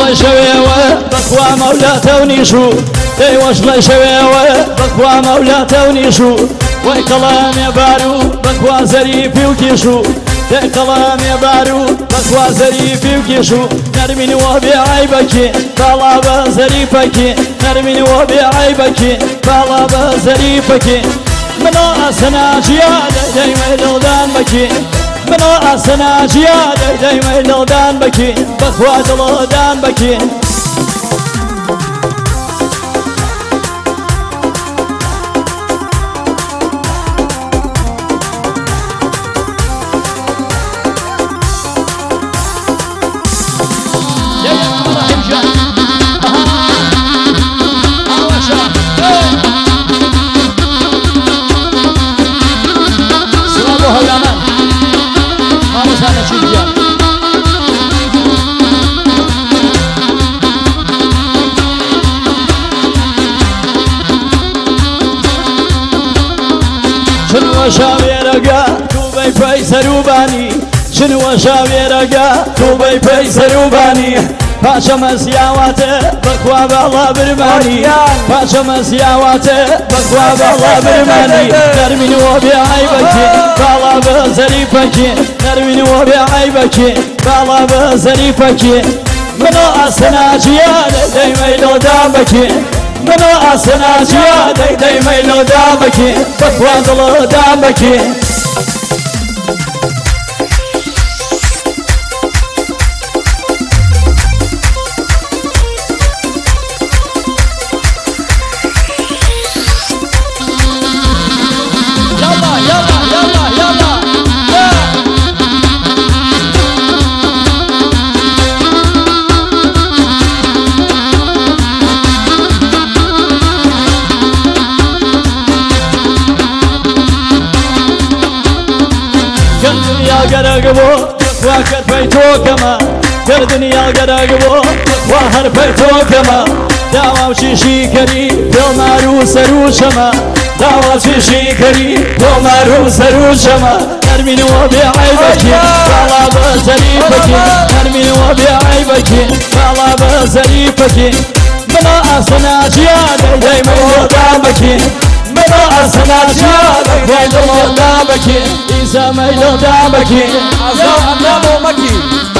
لە شەوێوە بەخوا مەولاتە و نیشو دەیوەش لە شەوێوە بەخوا مەولاتە و نیشو وەی کەڵامێ بارو بەخوا زەریفی و کیشو دەی کەڵامێ بارو بەخوا زەریفی و کیشو نەرمینەوە بێ عیبەکی باڵا بە زەریفەکی نەرمینەوە بێ عیبەکی باڵا بە زەریفەکی منۆ ئاسەناجیا دەیمەی دڵدان بەکی منۆ ئاسەناجیا دەیمەی دڵدان بەکی بەخوا دڵدان بەکی شاوێرەگە تووبەی پەی سەروبانی چنوە شاوێرەگە تووبەی پەی سەروبانی پاشە مەسیاواتە بەخوا باڵا برمانی پاشە مەسیاواتە بەخوا باڵا برمانی نەرمینەوە بێ عیبەکی باڵا بە زەریفەکی نەرمینەوە بێ عیبەکی باڵا بە زەریفەکی منۆ ئاسەناجیا دەیمەی دڵدان بەکی منۆ ئاسەناجیا دەیمەی دڵدان بەکی بەخوا دڵدان بەکی گەرەگبۆ وا کەرپەی تۆکەمە گەردنیا گەرەگبۆ وا هەرپەی تۆکەمە داوا و شیشیکەری پێڵمار و سەروشەمە داوا شیشیکەری پێڵمار و سەروشەمە نەرمینەوە بێ عیبەکی باڵا بە زەریفەکی نەرمینەوە بێ عیبەکی باڵا بە زەریفەکی منۆ ئاسەناجیا دەیمەی دڵدان بەکی منۆ ئاسەناجیا دەیمەی دڵدان بەکی ئیزەمەی دڵدان بەکی ئەزاو ئەمنامۆ مەکی